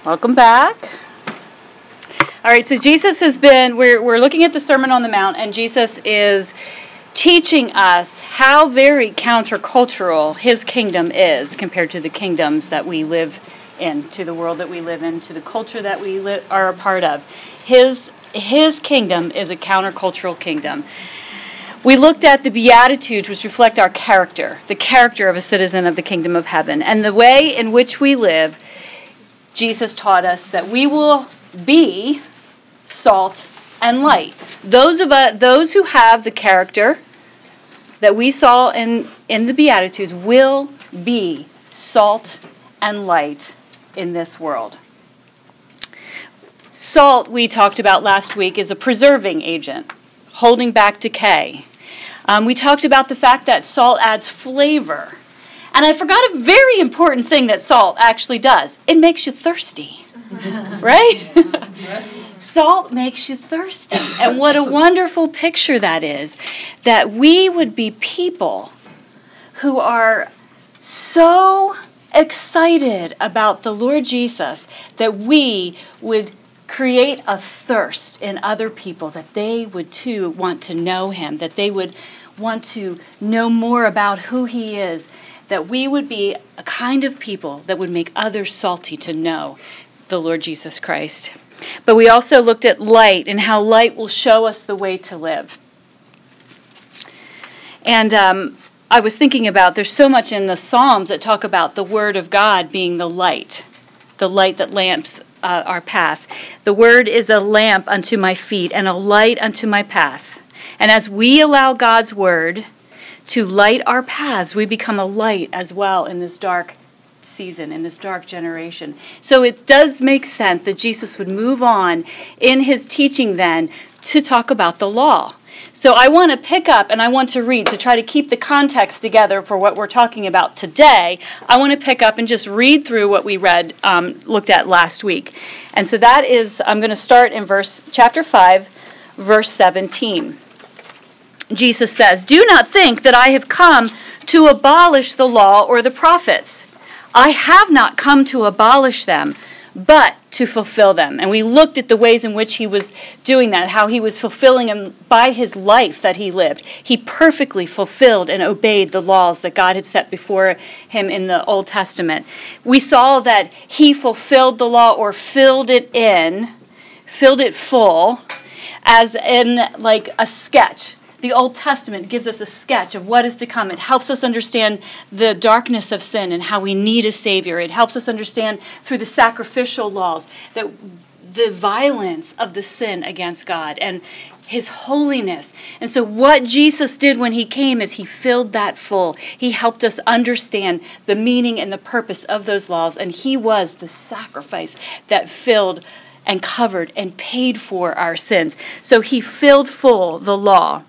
Welcome back. All right, so we're looking at the Sermon on the Mount, and Jesus is teaching us how very countercultural his kingdom is compared to the kingdoms that we live in, to the world that we live in, to the culture that we are a part of. His kingdom is a countercultural kingdom. We looked at the Beatitudes, which reflect our character, the character of a citizen of the kingdom of heaven. And the way in which we live, Jesus taught us that we will be salt and light. Those who have the character that we saw in the Beatitudes will be salt and light in this world. Salt, we talked about last week, is a preserving agent, holding back decay. We talked about the fact that salt adds flavor. And I forgot a very important thing that salt actually does. It makes you thirsty, right? Salt makes you thirsty. And what a wonderful picture that is, that we would be people who are so excited about the Lord Jesus that we would create a thirst in other people, that they would too want to know him, that they would want to know more about who he is, that we would be a kind of people that would make others salty to know the Lord Jesus Christ. But we also looked at light and how light will show us the way to live. And I was thinking about, there's so much in the Psalms that talk about the Word of God being the light that lamps our path. The Word is a lamp unto my feet and a light unto my path. And as we allow God's Word to light our paths, we become a light as well in this dark season, in this dark generation. So it does make sense that Jesus would move on in his teaching then to talk about the law. So I want to pick up and I want to read to try to keep the context together for what we're talking about today. I want to pick up and just read through what we looked at last week. And so that is, I'm going to start in chapter 5, verse 17. Jesus says, "Do not think that I have come to abolish the law or the prophets. I have not come to abolish them, but to fulfill them." And we looked at the ways in which he was doing that, how he was fulfilling them by his life that he lived. He perfectly fulfilled and obeyed the laws that God had set before him in the Old Testament. We saw that he fulfilled the law, or filled it full, as in like a sketch. The Old Testament gives us a sketch of what is to come. It helps us understand the darkness of sin and how we need a Savior. It helps us understand through the sacrificial laws that the violence of the sin against God and his holiness. And so what Jesus did when he came is he filled that full. He helped us understand the meaning and the purpose of those laws, and he was the sacrifice that filled and covered and paid for our sins. So he filled full the law.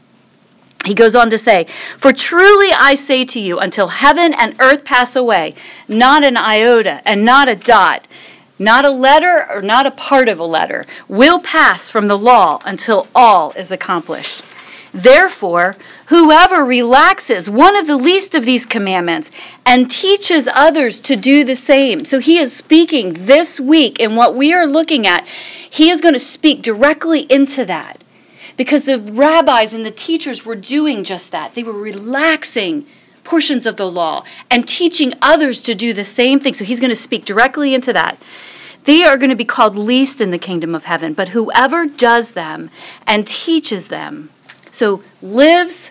He goes on to say, "For truly I say to you, until heaven and earth pass away, not an iota and not a dot, not a letter or not a part of a letter, will pass from the law until all is accomplished. Therefore, whoever relaxes one of the least of these commandments and teaches others to do the same." So he is speaking this week, and what we are looking at, he is going to speak directly into that. Because the rabbis and the teachers were doing just that. They were relaxing portions of the law and teaching others to do the same thing. So he's going to speak directly into that. They are going to be called least in the kingdom of heaven, but whoever does them and teaches them, so lives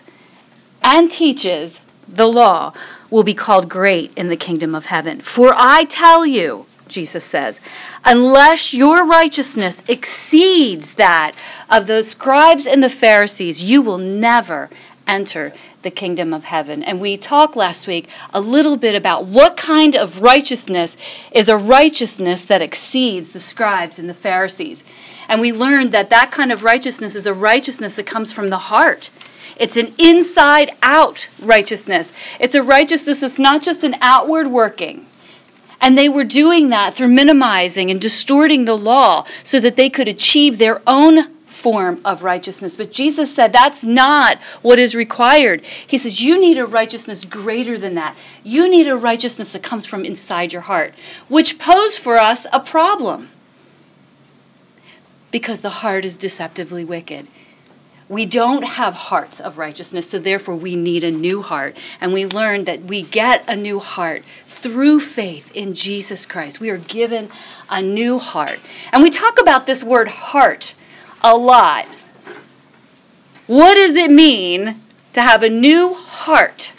and teaches the law, will be called great in the kingdom of heaven. For I tell you, Jesus says, unless your righteousness exceeds that of the scribes and the Pharisees, you will never enter the kingdom of heaven. And we talked last week a little bit about what kind of righteousness is a righteousness that exceeds the scribes and the Pharisees. And we learned that that kind of righteousness is a righteousness that comes from the heart. It's an inside-out righteousness. It's a righteousness that's not just an outward working. And they were doing that through minimizing and distorting the law so that they could achieve their own form of righteousness. But Jesus said that's not what is required. He says you need a righteousness greater than that. You need a righteousness that comes from inside your heart, which posed for us a problem because the heart is deceptively wicked. We don't have hearts of righteousness, so therefore we need a new heart. And we learned that we get a new heart through faith in Jesus Christ. We are given a new heart. And we talk about this word heart a lot. What does it mean to have a new heart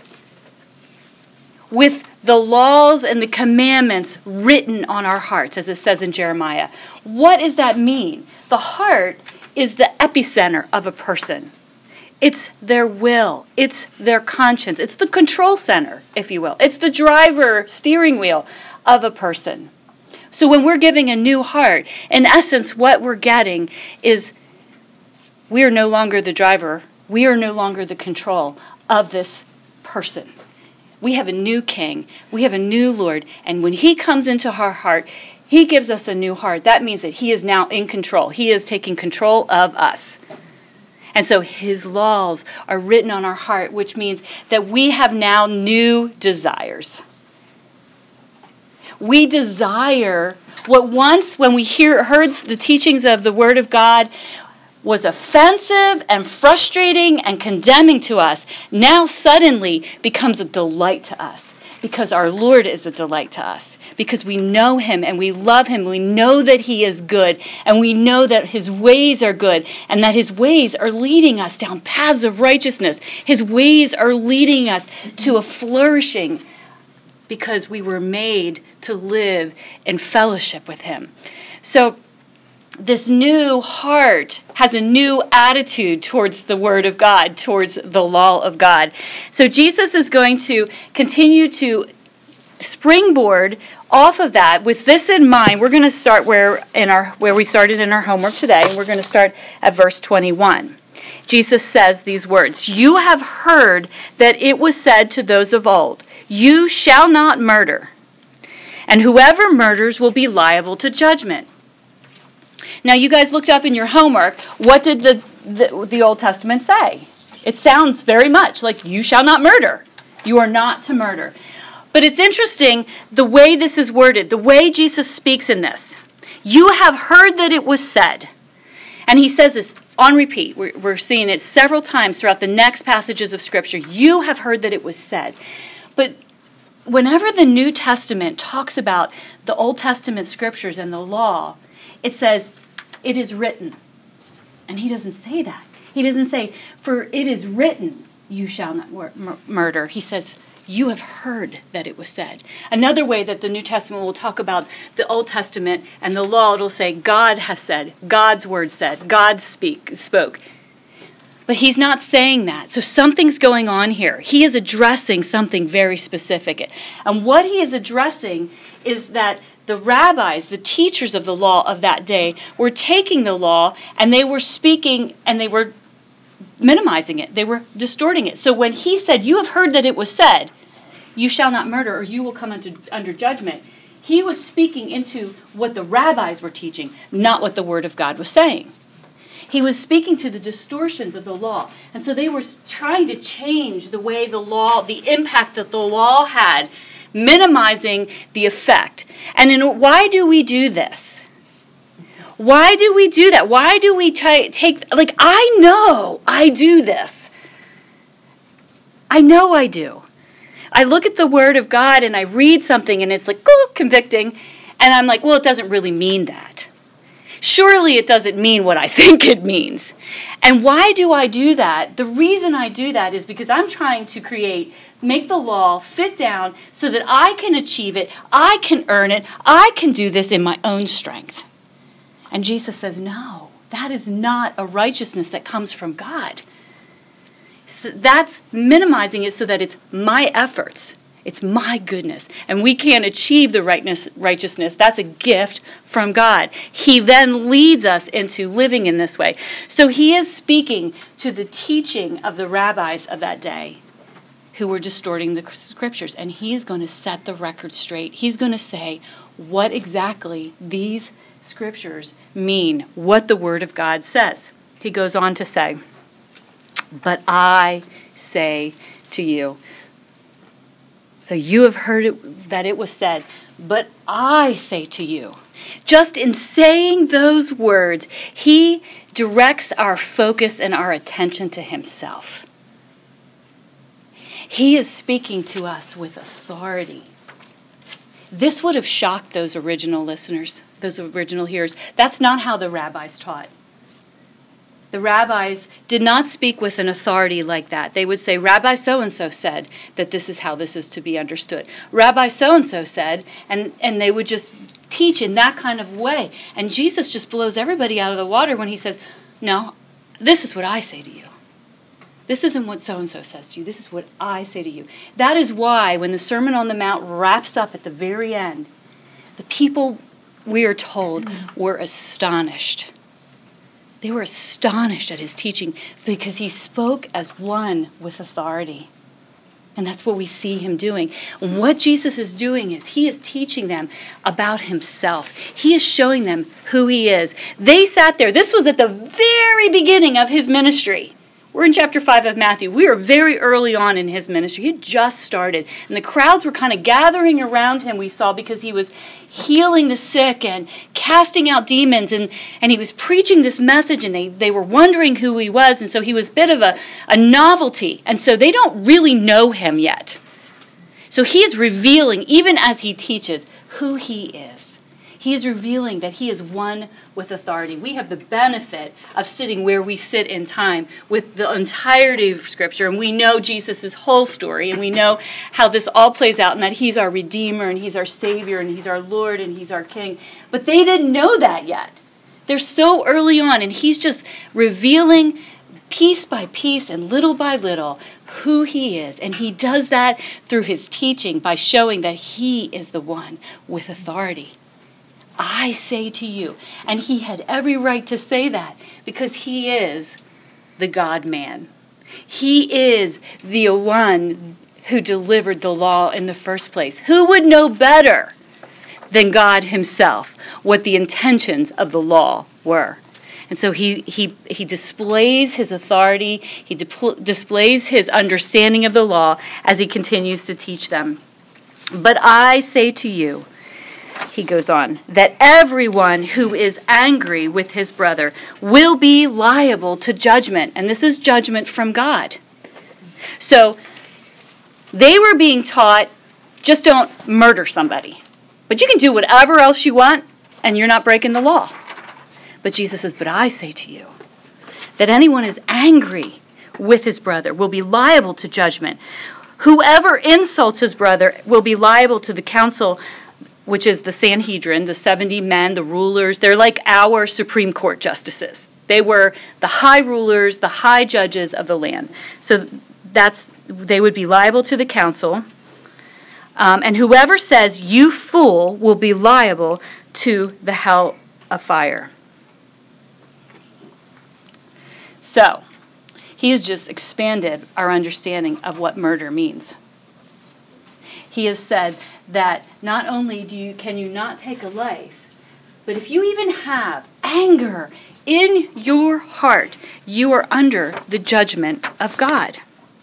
with the laws and the commandments written on our hearts, as it says in Jeremiah? What does that mean? The heart is the epicenter of a person. It's their will. It's their conscience. It's the control center, if you will. It's the driver steering wheel of a person. So when we're giving a new heart, in essence, what we're getting is we are no longer the driver. We are no longer the control of this person. We have a new king. We have a new Lord. And when he comes into our heart, he gives us a new heart. That means that he is now in control. He is taking control of us. And so his laws are written on our heart, which means that we have now new desires. We desire what once, when we heard the teachings of the Word of God, was offensive and frustrating and condemning to us, now suddenly becomes a delight to us. Because our Lord is a delight to us. Because we know him and we love him. We know that he is good. And we know that his ways are good. And that his ways are leading us down paths of righteousness. His ways are leading us to a flourishing. Because we were made to live in fellowship with him. So this new heart has a new attitude towards the Word of God, towards the law of God. So Jesus is going to continue to springboard off of that. With this in mind, we're going to start where we started in our homework today, and we're going to start at verse 21. Jesus says these words, "You have heard that it was said to those of old, 'You shall not murder, and whoever murders will be liable to judgment.'" Now, you guys looked up in your homework, what did the Old Testament say? It sounds very much like you shall not murder. You are not to murder. But it's interesting the way this is worded, the way Jesus speaks in this. You have heard that it was said. And he says this on repeat. We're seeing it several times throughout the next passages of Scripture. You have heard that it was said. But whenever the New Testament talks about the Old Testament Scriptures and the law, it says, it is written. And he doesn't say that. He doesn't say, for it is written, you shall not murder. He says, you have heard that it was said. Another way that the New Testament will talk about the Old Testament and the law, it'll say, God has said, God's word said, God spoke. But he's not saying that. So something's going on here. He is addressing something very specific. And what he is addressing is that the rabbis, the teachers of the law of that day, were taking the law and they were speaking and they were minimizing it. They were distorting it. So when he said, you have heard that it was said, you shall not murder or you will come under judgment, he was speaking into what the rabbis were teaching, not what the Word of God was saying. He was speaking to the distortions of the law. And so they were trying to change the way the law, the impact that the law had, minimizing the effect. And why do we do this? Why do we do that? Why do we take, like, I know I do this. I know I do. I look at the Word of God and I read something and it's like, oh, convicting. And I'm like, well, it doesn't really mean that. Surely it doesn't mean what I think it means. And why do I do that? The reason I do that is because I'm trying to make the law fit down so that I can achieve it, I can earn it, I can do this in my own strength. And Jesus says, no, that is not a righteousness that comes from God. So that's minimizing it so that it's my efforts. It's my goodness. And we can't achieve the righteousness. That's a gift from God. He then leads us into living in this way. So he is speaking to the teaching of the rabbis of that day who were distorting the Scriptures. And he is going to set the record straight. He's going to say what exactly these Scriptures mean, what the Word of God says. he goes on to say, but I say to you. So you have heard it, that it was said, but I say to you. Just in saying those words, he directs our focus and our attention to himself. He is speaking to us with authority. This would have shocked those original listeners, those original hearers. That's not how the rabbis taught. The rabbis did not speak with an authority like that. They would say, Rabbi so-and-so said that this is how this is to be understood. Rabbi so-and-so said, and they would just teach in that kind of way. And Jesus just blows everybody out of the water when he says, no, this is what I say to you. This isn't what so-and-so says to you. This is what I say to you. That is why when the Sermon on the Mount wraps up at the very end, the people, we are told, were astonished. They were astonished at his teaching because he spoke as one with authority. And that's what we see him doing. And what Jesus is doing is he is teaching them about himself. He is showing them who he is. They sat there. This was at the very beginning of his ministry. We're in chapter 5 of Matthew. We are very early on in his ministry. He had just started. And the crowds were kind of gathering around him, we saw, because he was healing the sick and casting out demons. And he was preaching this message, and they were wondering who he was. And so he was a bit of a novelty. And so they don't really know him yet. So he is revealing, even as he teaches, who he is. He is revealing that he is one with authority. We have the benefit of sitting where we sit in time with the entirety of Scripture, and we know Jesus' whole story, and we know how this all plays out, and that he's our Redeemer, and he's our Savior, and he's our Lord, and he's our King. But they didn't know that yet. They're so early on, and he's just revealing piece by piece and little by little who he is. And he does that through his teaching by showing that he is the one with authority. I say to you. And he had every right to say that because he is the God-man. He is the one who delivered the law in the first place. Who would know better than God himself what the intentions of the law were? And so he displays his authority. He displays his understanding of the law as he continues to teach them. But I say to you, he goes on, that everyone who is angry with his brother will be liable to judgment. And this is judgment from God. So they were being taught, just don't murder somebody. But you can do whatever else you want, and you're not breaking the law. But Jesus says, but I say to you, that anyone is angry with his brother will be liable to judgment. Whoever insults his brother will be liable to the council, which is the Sanhedrin, the 70 men, the rulers. They're like our Supreme Court justices. They were the high rulers, the high judges of the land. So they would be liable to the council. And whoever says, you fool, will be liable to the hell of fire. So, he has just expanded our understanding of what murder means. He has said that not only can you not take a life, but if you even have anger in your heart, you are under the judgment of God.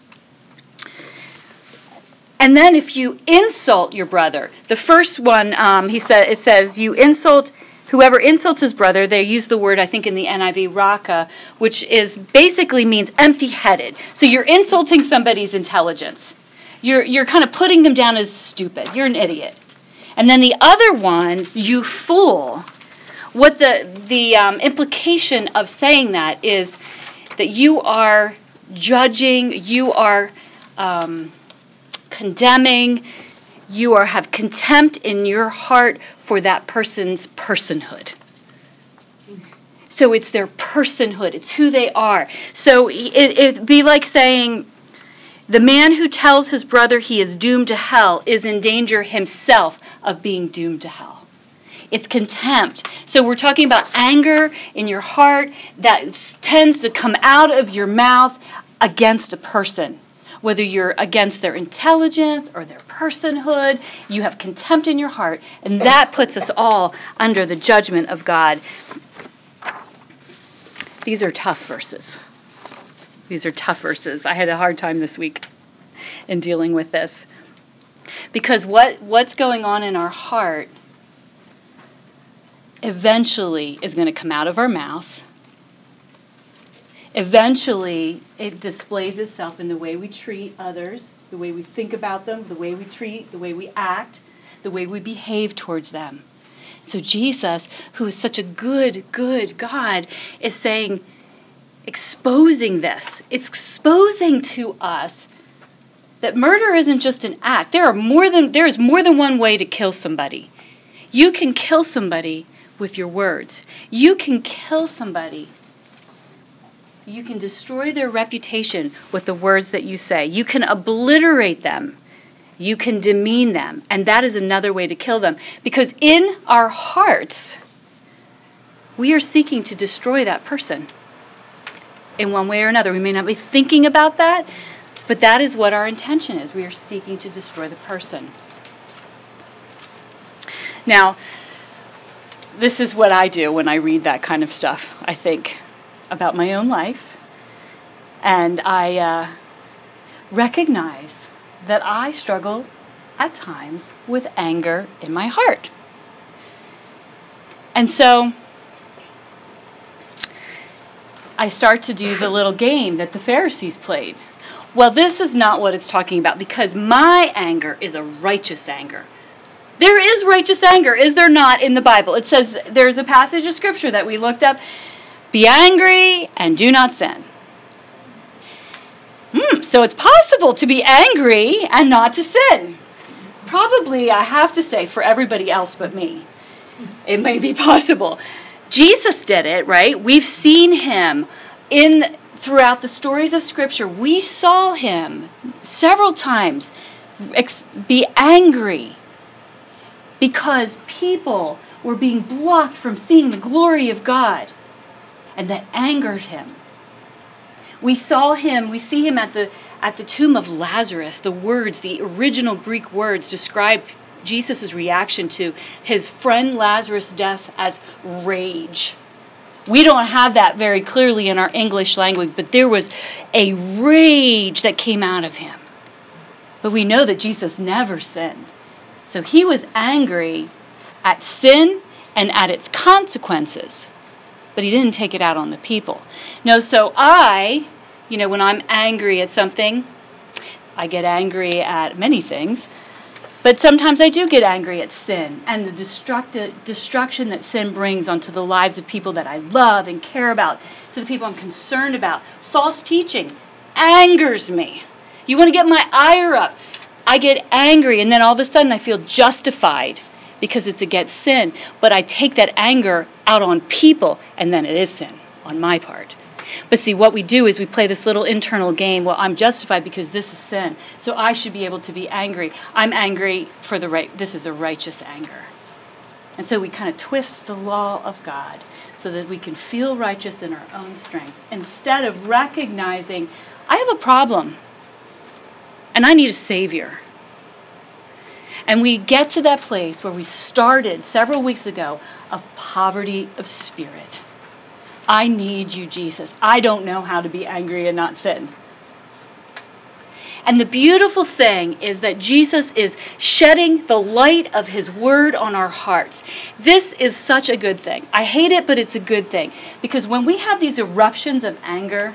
And then if you insult your brother, the first one, it says, whoever insults his brother, they use the word, I think, in the NIV, raka, which basically means empty-headed. So you're insulting somebody's intelligence. You're kind of putting them down as stupid. You're an idiot. And then the other one, you fool. What the implication of saying that is that you are judging, you are condemning, you have contempt in your heart for that person's personhood. So it's their personhood. It's who they are. So it'd be like saying, the man who tells his brother he is doomed to hell is in danger himself of being doomed to hell. It's contempt. So we're talking about anger in your heart that tends to come out of your mouth against a person. Whether you're against their intelligence or their personhood, you have contempt in your heart, and that puts us all under the judgment of God. These are tough verses. These are tough verses. I had a hard time this week in dealing with this. Because what's going on in our heart eventually is going to come out of our mouth. Eventually, it displays itself in the way we treat others, the way we think about them, the way we treat, the way we act, the way we behave towards them. So Jesus, who is such a good God, is saying, exposing this. It's exposing to us that murder isn't just an act. There is more than one way to kill somebody. You can kill somebody with your words. You can kill somebody. You can destroy their reputation with the words that you say. You can obliterate them. You can demean them. And that is another way to kill them. Because in our hearts, we are seeking to destroy that person in one way or another. We may not be thinking about that, but that is what our intention is. We are seeking to destroy the person. Now, this is what I do when I read that kind of stuff. I think about my own life, and I recognize that I struggle at times with anger in my heart. And so I start to do the little game that the Pharisees played. Well, this is not what it's talking about, because my anger is a righteous anger. There is righteous anger, is there not, in the Bible? It says, there's a passage of Scripture that we looked up, be angry and do not sin. So it's possible to be angry and not to sin. Probably, I have to say, for everybody else but me. It may be possible. Jesus did it, right? We've seen him throughout the stories of Scripture. We saw him several times be angry because people were being blocked from seeing the glory of God, and that angered him. We see him at the tomb of Lazarus. The original Greek words describe Jesus' reaction to his friend Lazarus' death as rage. We don't have that very clearly in our English language, but there was a rage that came out of him. But we know that Jesus never sinned. So he was angry at sin and at its consequences, but he didn't take it out on the people. No, so when I'm angry at something, I get angry at many things, but sometimes I do get angry at sin and the destruction that sin brings onto the lives of people that I love and care about, to the people I'm concerned about. False teaching angers me. You want to get my ire up. I get angry, and then all of a sudden I feel justified because it's against sin. But I take that anger out on people, and then it is sin on my part. But see, what we do is we play this little internal game. Well, I'm justified because this is sin, so I should be able to be angry. I'm angry for the right. This is a righteous anger. And so we kind of twist the law of God so that we can feel righteous in our own strength, instead of recognizing, I have a problem, and I need a Savior. And we get to that place where we started several weeks ago of poverty of spirit. I need you, Jesus. I don't know how to be angry and not sin. And the beautiful thing is that Jesus is shedding the light of his word on our hearts. This is such a good thing. I hate it, but it's a good thing. Because when we have these eruptions of anger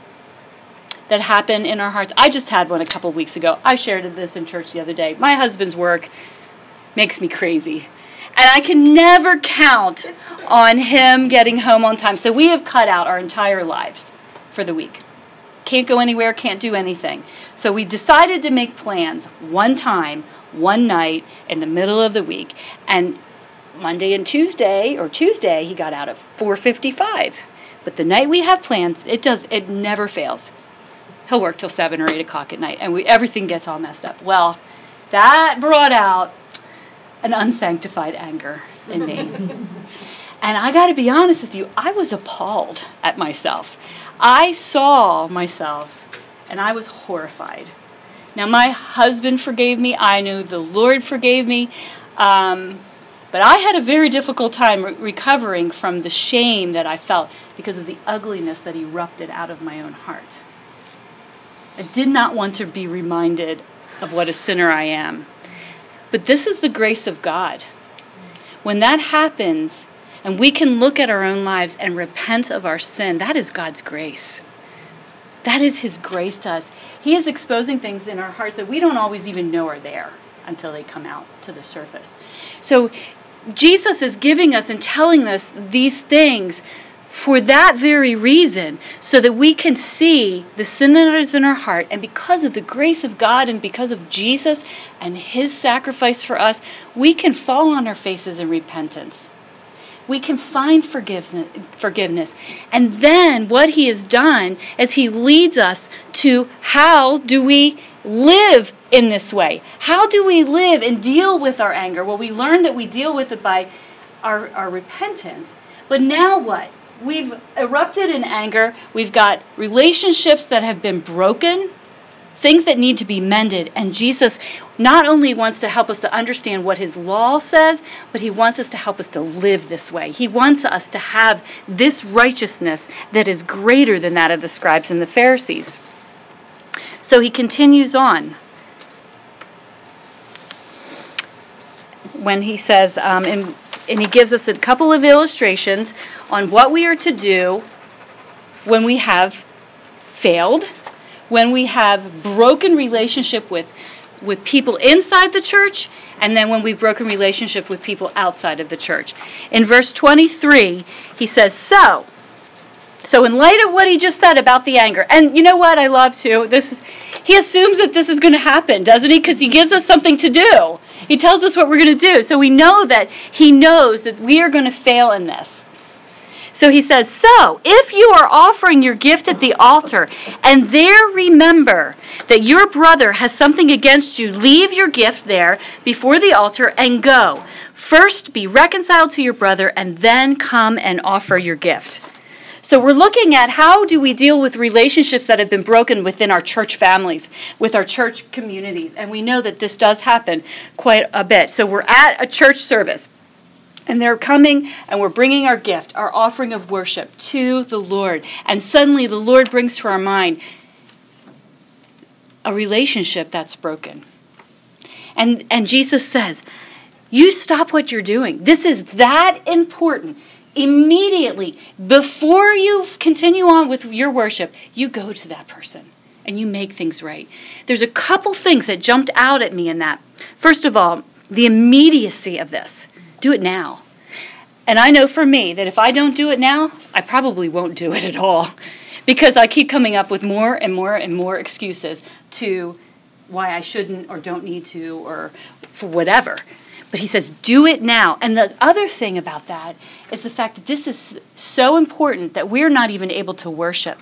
that happen in our hearts, I just had one a couple weeks ago. I shared this in church the other day. My husband's work makes me crazy. And I can never count on him getting home on time. So we have cut out our entire lives for the week. Can't go anywhere, can't do anything. So we decided to make plans one time, one night, in the middle of the week. And Monday and Tuesday, he got out at 4:55. But the night we have plans, it never fails. He'll work till 7 or 8 o'clock at night, and everything gets all messed up. Well, that brought out an unsanctified anger in me. And I got to be honest with you, I was appalled at myself. I saw myself, and I was horrified. Now, my husband forgave me. I knew the Lord forgave me. But I had a very difficult time recovering from the shame that I felt because of the ugliness that erupted out of my own heart. I did not want to be reminded of what a sinner I am. But this is the grace of God. When that happens, and we can look at our own lives and repent of our sin, that is God's grace. That is his grace to us. He is exposing things in our hearts that we don't always even know are there until they come out to the surface. So Jesus is giving us and telling us these things for that very reason, so that we can see the sin that is in our heart, and because of the grace of God and because of Jesus and his sacrifice for us, we can fall on our faces in repentance. We can find forgiveness. And then what he has done is he leads us to how do we live in this way? How do we live and deal with our anger? Well, we learned that we deal with it by our repentance. But now what? We've erupted in anger. We've got relationships that have been broken, things that need to be mended. And Jesus not only wants to help us to understand what his law says, but he wants us to help us to live this way. He wants us to have this righteousness that is greater than that of the scribes and the Pharisees. So he continues on when he says, and he gives us a couple of illustrations on what we are to do when we have failed, when we have broken relationship with people inside the church, and then when we've broken relationship with people outside of the church. In verse 23, he says, So in light of what he just said about the anger, and you know what I love too? He assumes that this is going to happen, doesn't he? Because he gives us something to do. He tells us what we're going to do. So we know that he knows that we are going to fail in this. So he says, So if you are offering your gift at the altar, and there remember that your brother has something against you, leave your gift there before the altar and go. First be reconciled to your brother, and then come and offer your gift. So we're looking at how do we deal with relationships that have been broken within our church families, with our church communities. And we know that this does happen quite a bit. So we're at a church service, and they're coming, and we're bringing our gift, our offering of worship to the Lord. And suddenly the Lord brings to our mind a relationship that's broken. And Jesus says, you stop what you're doing. This is that important. Immediately, before you continue on with your worship, you go to that person and you make things right. There's a couple things that jumped out at me in that. First of all, the immediacy of this. Do it now. And I know for me that if I don't do it now, I probably won't do it at all, because I keep coming up with more and more and more excuses to why I shouldn't or don't need to or for whatever. But he says, do it now. And the other thing about that is the fact that this is so important that we're not even able to worship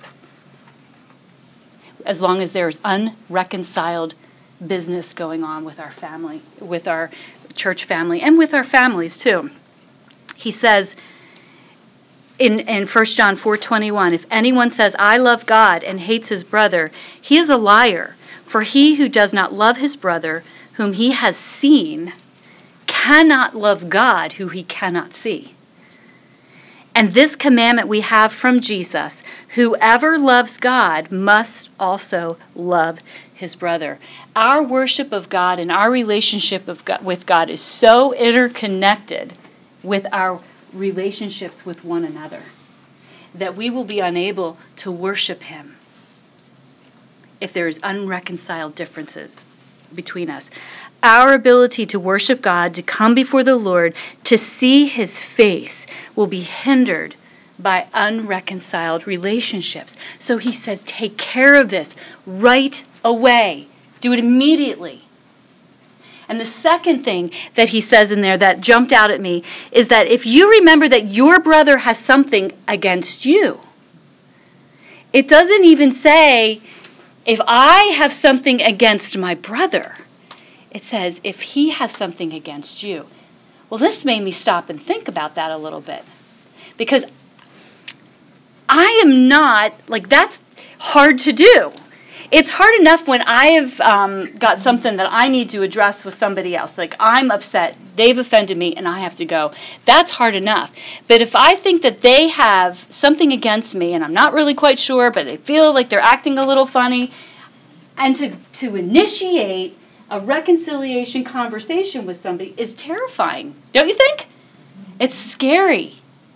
as long as there's unreconciled business going on with our family, with our church family, and with our families too. He says in 1 John 4:21, if anyone says, I love God and hates his brother, he is a liar. For he who does not love his brother, whom he has seen, cannot love God who he cannot see. And this commandment we have from Jesus, whoever loves God must also love his brother. Our worship of God and our relationship with God is so interconnected with our relationships with one another that we will be unable to worship him if there is unreconciled differences between us. Our ability to worship God, to come before the Lord, to see his face will be hindered by unreconciled relationships. So he says, take care of this right away. Do it immediately. And the second thing that he says in there that jumped out at me is that if you remember that your brother has something against you, it doesn't even say, if I have something against my brother. It says, if he has something against you. Well, this made me stop and think about that a little bit. Because I am not, that's hard to do. It's hard enough when I have got something that I need to address with somebody else. Like, I'm upset, they've offended me, and I have to go. That's hard enough. But if I think that they have something against me, and I'm not really quite sure, but they feel like they're acting a little funny, and to initiate a reconciliation conversation with somebody is terrifying. Don't you think? It's scary.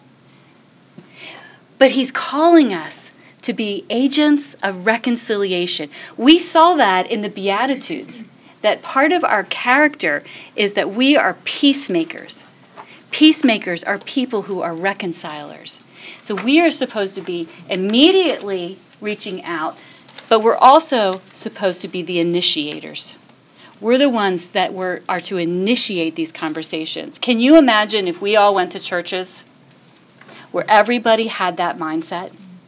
But he's calling us to be agents of reconciliation. We saw that in the Beatitudes, that part of our character is that we are peacemakers. Peacemakers are people who are reconcilers. So we are supposed to be immediately reaching out, but we're also supposed to be the initiators. We're the ones that are to initiate these conversations. Can you imagine if we all went to churches where everybody had that mindset?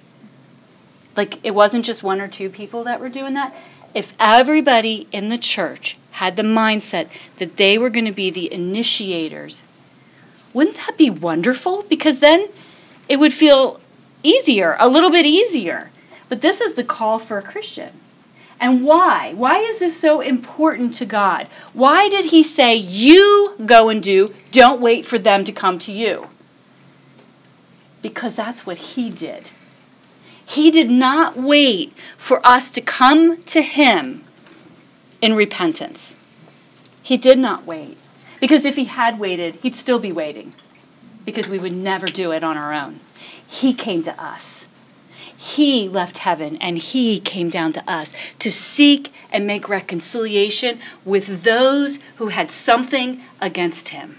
Like, it wasn't just one or two people that were doing that. If everybody in the church had the mindset that they were going to be the initiators, wouldn't that be wonderful? Because then it would feel easier, a little bit easier. But this is the call for a Christian. And why? Why is this so important to God? Why did he say, you go and do, don't wait for them to come to you? Because that's what he did. He did not wait for us to come to him in repentance. He did not wait. Because if he had waited, he'd still be waiting. Because we would never do it on our own. He came to us. He left heaven and he came down to us to seek and make reconciliation with those who had something against him.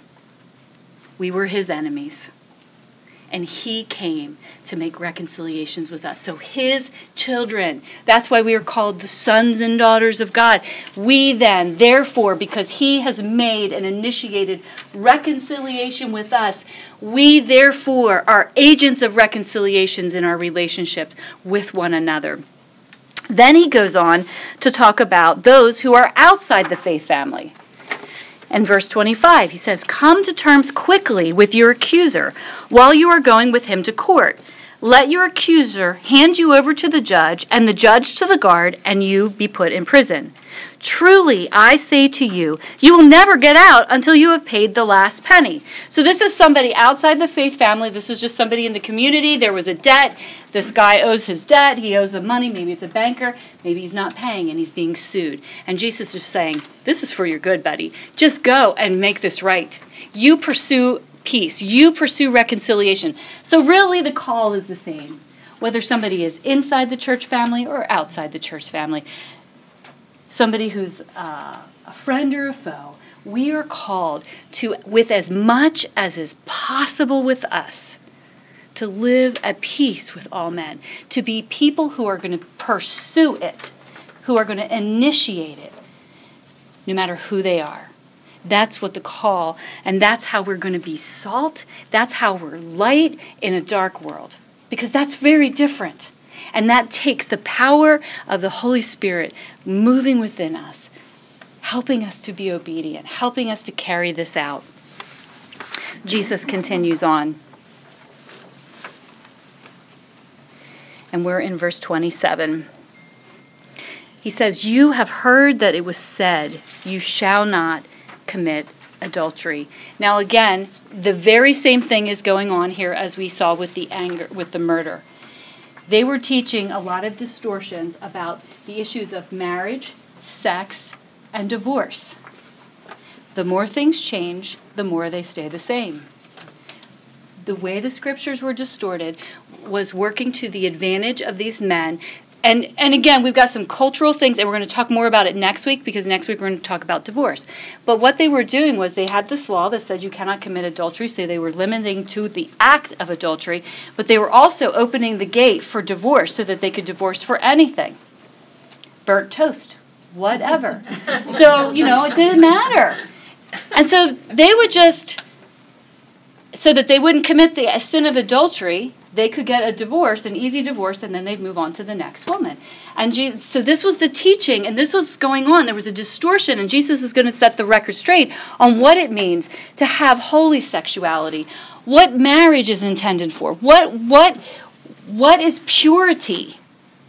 We were his enemies. And he came to make reconciliations with us. So his children, that's why we are called the sons and daughters of God. We then, therefore, because he has made and initiated reconciliation with us, we therefore are agents of reconciliations in our relationships with one another. Then he goes on to talk about those who are outside the faith family. In verse 25, he says, come to terms quickly with your accuser while you are going with him to court. Let your accuser hand you over to the judge, and the judge to the guard, and you be put in prison. Truly, I say to you, you will never get out until you have paid the last penny. So this is somebody outside the faith family. This is just somebody in the community. There was a debt. This guy owes his debt. He owes some money. Maybe it's a banker. Maybe he's not paying and he's being sued. And Jesus is saying, this is for your good, buddy. Just go and make this right. You pursue peace. You pursue reconciliation. So really the call is the same, whether somebody is inside the church family or outside the church family. Somebody who's a friend or a foe, we are called to, with as much as is possible with us, to live at peace with all men, to be people who are going to pursue it, who are going to initiate it, no matter who they are. That's what the call, and that's how we're going to be salt. That's how we're light in a dark world, because that's very different. And that takes the power of the Holy Spirit moving within us, helping us to be obedient, helping us to carry this out. Jesus continues on. And we're in verse 27. He says, you have heard that it was said, you shall not commit adultery. Now again, the very same thing is going on here as we saw with the anger, with the murder. They were teaching a lot of distortions about the issues of marriage, sex, and divorce. The more things change, the more they stay the same. The way the scriptures were distorted was working to the advantage of these men. And again, we've got some cultural things, and we're going to talk more about it next week, because next week we're going to talk about divorce. But what they were doing was they had this law that said you cannot commit adultery, so they were limiting to the act of adultery, but they were also opening the gate for divorce so that they could divorce for anything. Burnt toast, whatever. So, it didn't matter. And so they would just, so that they wouldn't commit the sin of adultery, they could get a divorce, an easy divorce, and then they'd move on to the next woman. And so this was the teaching, and this was going on. There was a distortion, and Jesus is going to set the record straight on what it means to have holy sexuality, what marriage is intended for, what is purity.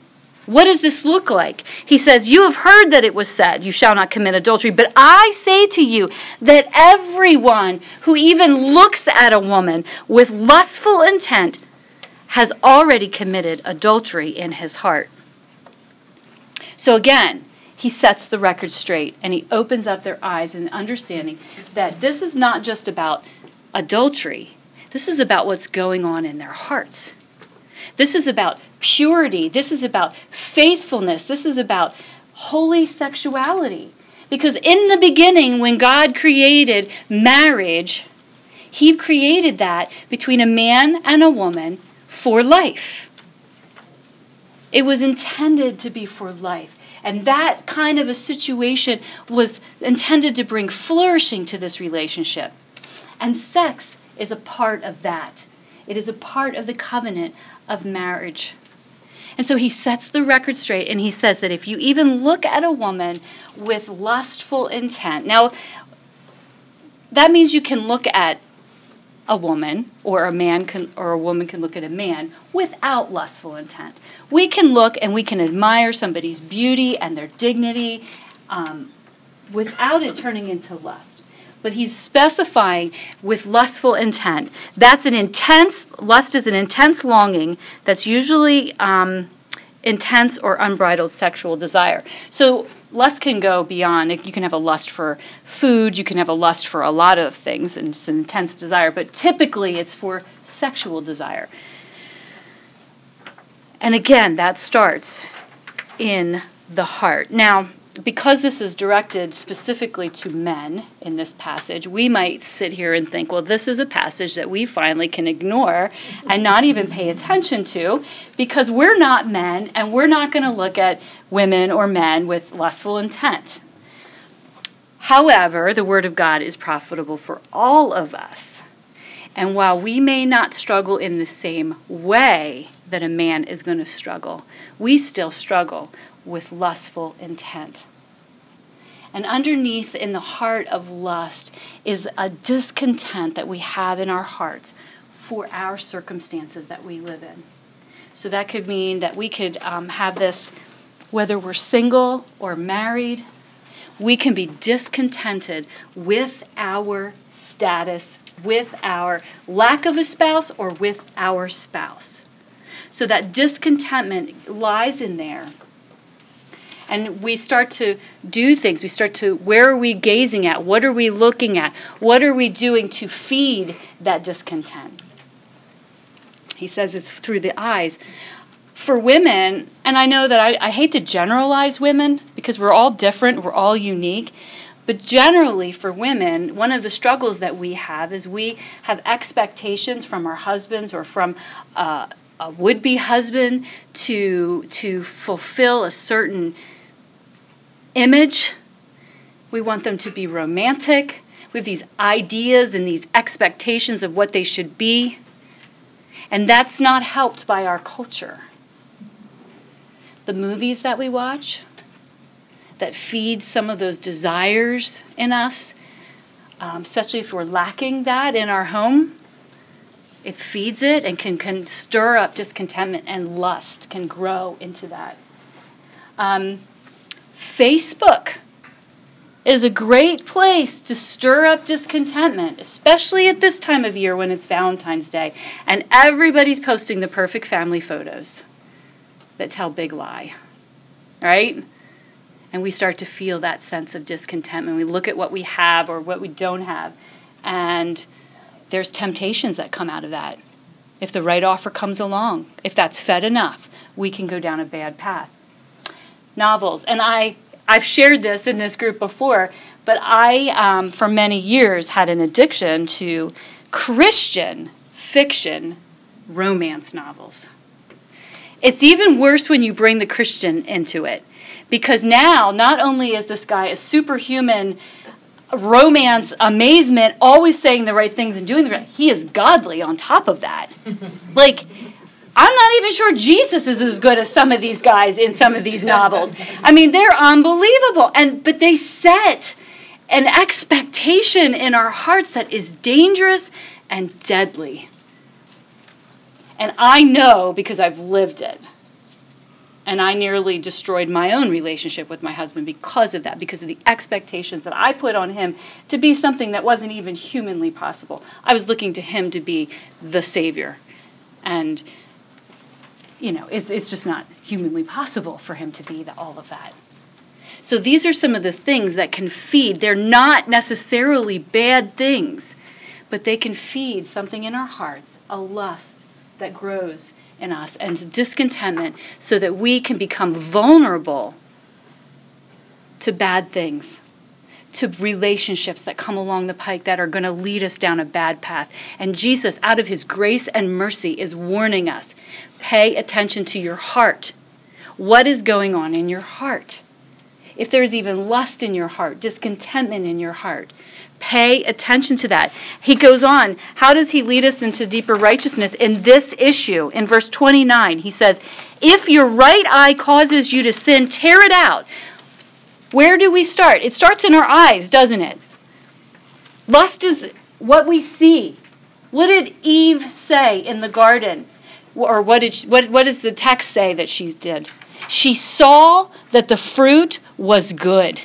What does this look like? He says, you have heard that it was said, you shall not commit adultery. But I say to you that everyone who even looks at a woman with lustful intent has already committed adultery in his heart. So again, he sets the record straight and he opens up their eyes in understanding that this is not just about adultery. This is about what's going on in their hearts. This is about purity. This is about faithfulness. This is about holy sexuality. Because in the beginning, when God created marriage, he created that between a man and a woman for life. It was intended to be for life. And that kind of a situation was intended to bring flourishing to this relationship. And sex is a part of that. It is a part of the covenant of marriage. And so he sets the record straight and he says that if you even look at a woman with lustful intent, now that means you can look at a woman, or a woman can look at a man without lustful intent. We can look and we can admire somebody's beauty and their dignity without it turning into lust. But he's specifying with lustful intent. Lust is an intense longing that's usually intense or unbridled sexual desire. So lust can go beyond. You can have a lust for food. You can have a lust for a lot of things, and it's an intense desire. But typically it's for sexual desire. And again, that starts in the heart. Now, because this is directed specifically to men in this passage, we might sit here and think, well, this is a passage that we finally can ignore and not even pay attention to because we're not men and we're not going to look at women or men with lustful intent. However, the Word of God is profitable for all of us. And while we may not struggle in the same way that a man is going to struggle, we still struggle with lustful intent. And underneath in the heart of lust is a discontent that we have in our hearts for our circumstances that we live in. So that could mean that we could have this, whether we're single or married, we can be discontented with our status, with our lack of a spouse, or with our spouse. So that discontentment lies in there. And we start to do things. Where are we gazing at? What are we looking at? What are we doing to feed that discontent? He says it's through the eyes. For women, and I know that I hate to generalize women because we're all different, we're all unique, but generally for women, one of the struggles that we have is we have expectations from our husbands or from a would-be husband to fulfill a certain image. We want them to be romantic. We have these ideas and these expectations of what they should be. And that's not helped by our culture. The movies that we watch that feed some of those desires in us, especially if we're lacking that in our home, it feeds it and can stir up discontentment, and lust can grow into that. Facebook is a great place to stir up discontentment, especially at this time of year when it's Valentine's Day and everybody's posting the perfect family photos that tell big lie, right? And we start to feel that sense of discontentment. We look at what we have or what we don't have, and there's temptations that come out of that. If the right offer comes along, if that's fed enough, we can go down a bad path. Novels, and I've shared this in this group before, but I, for many years, had an addiction to Christian fiction romance novels. It's even worse when you bring the Christian into it, because now not only is this guy a superhuman romance amazement, always saying the right things and doing the right, he is godly on top of that. Like, I'm not even sure Jesus is as good as some of these guys in some of these novels. I mean, they're unbelievable. But they set an expectation in our hearts that is dangerous and deadly. And I know because I've lived it. And I nearly destroyed my own relationship with my husband because of that, because of the expectations that I put on him to be something that wasn't even humanly possible. I was looking to him to be the savior. And, it's just not humanly possible for him to be all of that. So these are some of the things that can feed. They're not necessarily bad things, but they can feed something in our hearts, a lust that grows in us, and discontentment, so that we can become vulnerable to bad things, to relationships that come along the pike that are going to lead us down a bad path. And Jesus, out of his grace and mercy, is warning us, pay attention to your heart. What is going on in your heart? If there's even lust in your heart, discontentment in your heart, pay attention to that. He goes on. How does he lead us into deeper righteousness in this issue? In verse 29, he says, if your right eye causes you to sin, tear it out. Where do we start? It starts in our eyes, doesn't it? Lust is what we see. What did Eve say in the garden? Or what does the text say that she did? She saw that the fruit was good.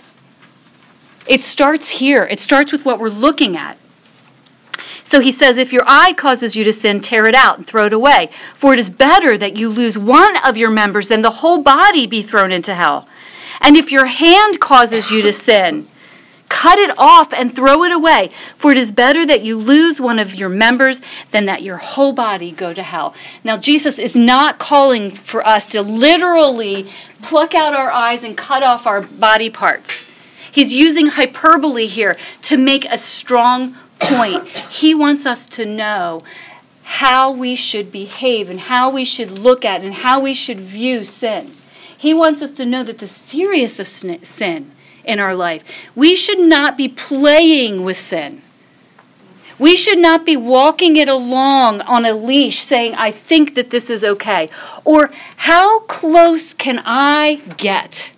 It starts here. It starts with what we're looking at. So he says, if your eye causes you to sin, tear it out and throw it away. For it is better that you lose one of your members than the whole body be thrown into hell. And if your hand causes you to sin, cut it off and throw it away. For it is better that you lose one of your members than that your whole body go to hell. Now, Jesus is not calling for us to literally pluck out our eyes and cut off our body parts. He's using hyperbole here to make a strong point. He wants us to know how we should behave and how we should look at and how we should view sin. He wants us to know that the seriousness of sin in our life, we should not be playing with sin. We should not be walking it along on a leash saying, I think that this is okay. Or how close can I get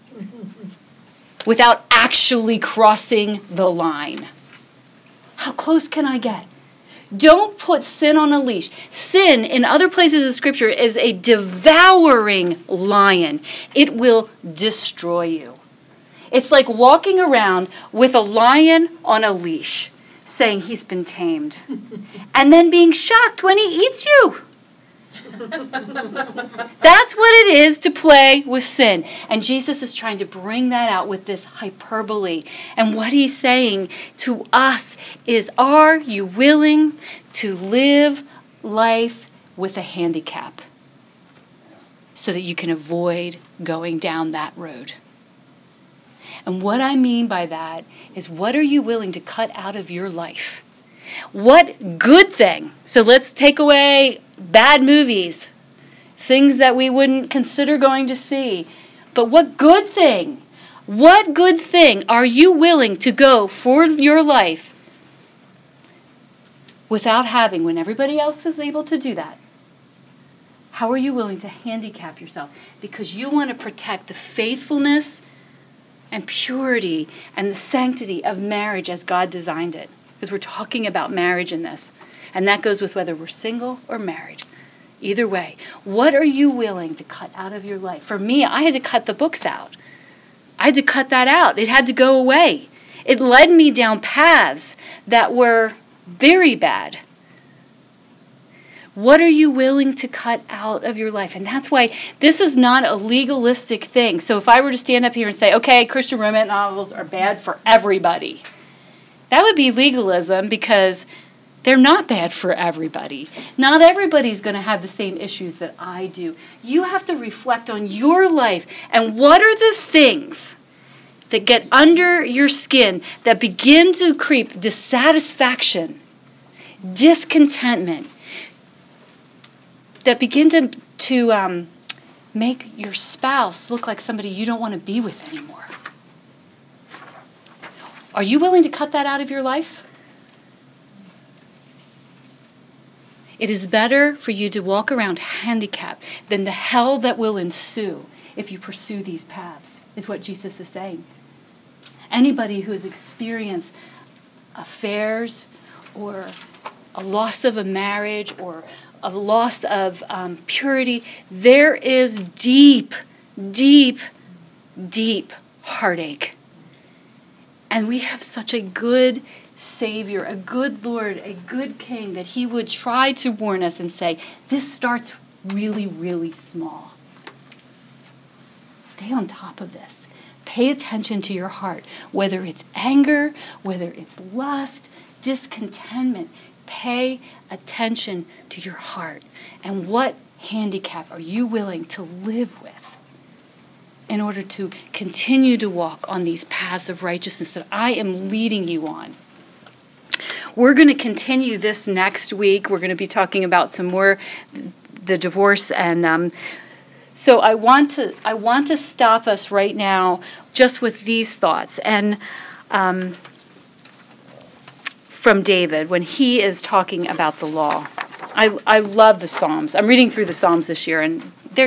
without actually crossing the line? How close can I get? Don't put sin on a leash. Sin, in other places of Scripture, is a devouring lion. It will destroy you. It's like walking around with a lion on a leash, saying he's been tamed, and then being shocked when he eats you. That's what it is to play with sin. And Jesus is trying to bring that out with this hyperbole. And what he's saying to us is, are you willing to live life with a handicap so that you can avoid going down that road? And what I mean by that is, what are you willing to cut out of your life? What good thing? So let's take away bad movies, things that we wouldn't consider going to see. But what good thing? What good thing are you willing to go for your life without having, when everybody else is able to do that? How are you willing to handicap yourself? Because you want to protect the faithfulness and purity and the sanctity of marriage as God designed it. Because we're talking about marriage in this. And that goes with whether we're single or married. Either way, what are you willing to cut out of your life? For me, I had to cut the books out. I had to cut that out. It had to go away. It led me down paths that were very bad. What are you willing to cut out of your life? And that's why this is not a legalistic thing. So if I were to stand up here and say, okay, Christian romance novels are bad for everybody, that would be legalism, because they're not bad for everybody. Not everybody's going to have the same issues that I do. You have to reflect on your life and what are the things that get under your skin that begin to creep dissatisfaction, discontentment, that begin to make your spouse look like somebody you don't want to be with anymore. Are you willing to cut that out of your life? It is better for you to walk around handicapped than the hell that will ensue if you pursue these paths, is what Jesus is saying. Anybody who has experienced affairs or a loss of a marriage or a loss of purity, there is deep deep, deep heartache. And we have such a good Savior, a good Lord, a good King, that he would try to warn us and say, this starts really, really small. Stay on top of this. Pay attention to your heart, whether it's anger, whether it's lust, discontentment. Pay attention to your heart. And what handicap are you willing to live with in order to continue to walk on these paths of righteousness that I am leading you on? We're going to continue this next week. We're going to be talking about some more the divorce, and so I want to stop us right now just with these thoughts. And from David, when he is talking about the law, I love the Psalms. I'm reading through the Psalms this year, and they're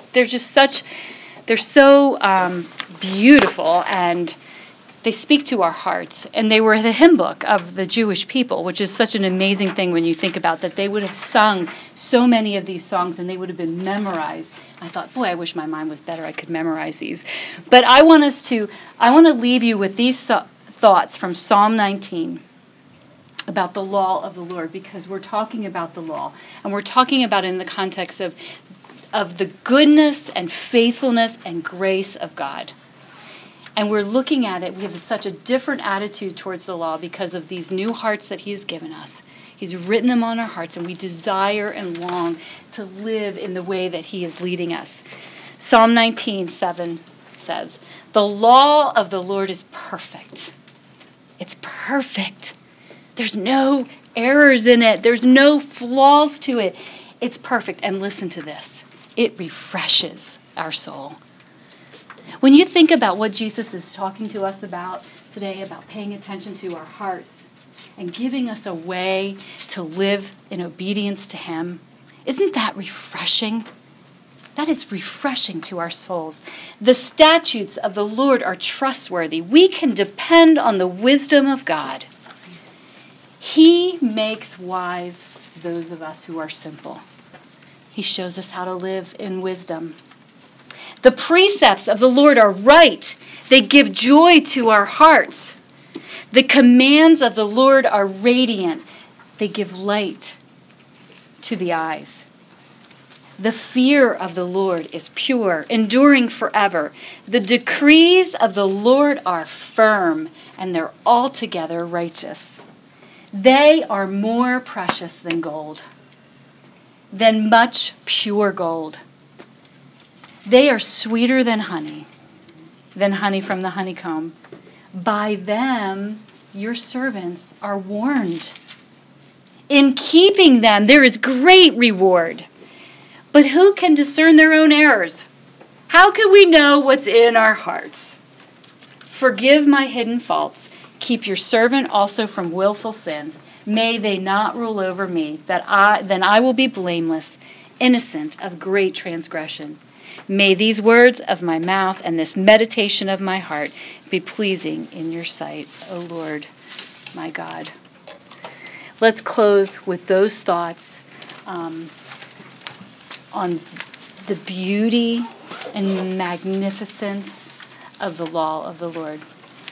so beautiful, and they speak to our hearts. And they were the hymn book of the Jewish people, which is such an amazing thing when you think about that. They would have sung so many of these songs, and they would have been memorized. I thought, boy, I wish my mind was better. I could memorize these. But I want to leave you with these thoughts from Psalm 19 about the law of the Lord, because we're talking about the law, and we're talking about it in the context of the goodness and faithfulness and grace of God. And we're looking at it, we have such a different attitude towards the law because of these new hearts that he has given us. He's written them on our hearts, and we desire and long to live in the way that he is leading us. Psalm 19:7 says, "The law of the Lord is perfect." It's perfect. There's no errors in it. There's no flaws to it. It's perfect. And listen to this. It refreshes our soul. When you think about what Jesus is talking to us about today, about paying attention to our hearts and giving us a way to live in obedience to him, isn't that refreshing? That is refreshing to our souls. The statutes of the Lord are trustworthy. We can depend on the wisdom of God. He makes wise those of us who are simple. He shows us how to live in wisdom. The precepts of the Lord are right. They give joy to our hearts. The commands of the Lord are radiant. They give light to the eyes. The fear of the Lord is pure, enduring forever. The decrees of the Lord are firm, and they're altogether righteous. They are more precious than gold, than much pure gold. They are sweeter than honey from the honeycomb. By them your servants are warned. In keeping them there is great reward. But who can discern their own errors? How can we know what's in our hearts? Forgive my hidden faults. Keep your servant also from willful sins. May they not rule over me, then I will be blameless, innocent of great transgression. May these words of my mouth and this meditation of my heart be pleasing in your sight, O Lord, my God. Let's close with those thoughts on the beauty and magnificence of the law of the Lord.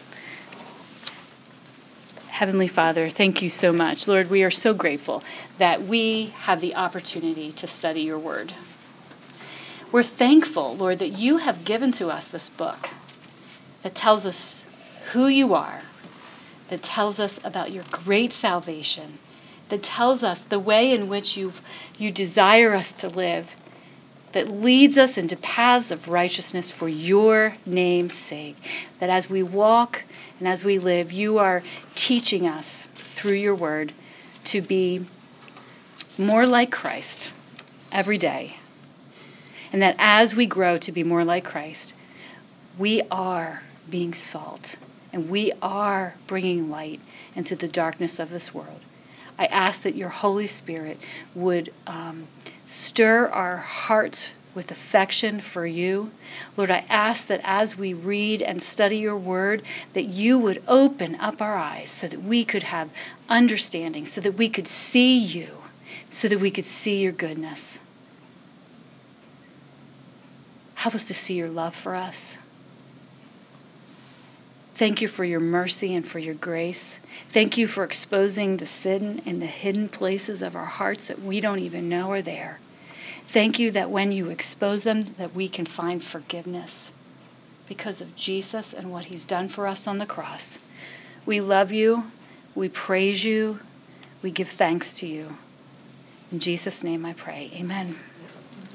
Heavenly Father, thank you so much. Lord, we are so grateful that we have the opportunity to study your word. We're thankful, Lord, that you have given to us this book that tells us who you are, that tells us about your great salvation, that tells us the way in which you desire us to live, that leads us into paths of righteousness for your name's sake, that as we walk and as we live, you are teaching us through your word to be more like Christ every day. And that as we grow to be more like Christ, we are being salt and we are bringing light into the darkness of this world. I ask that your Holy Spirit would stir our hearts with affection for you. Lord, I ask that as we read and study your word, that you would open up our eyes so that we could have understanding, so that we could see you, so that we could see your goodness. Help us to see your love for us. Thank you for your mercy and for your grace. Thank you for exposing the sin in the hidden places of our hearts that we don't even know are there. Thank you that when you expose them, that we can find forgiveness because of Jesus and what he's done for us on the cross. We love you. We praise you. We give thanks to you. In Jesus' name I pray. Amen.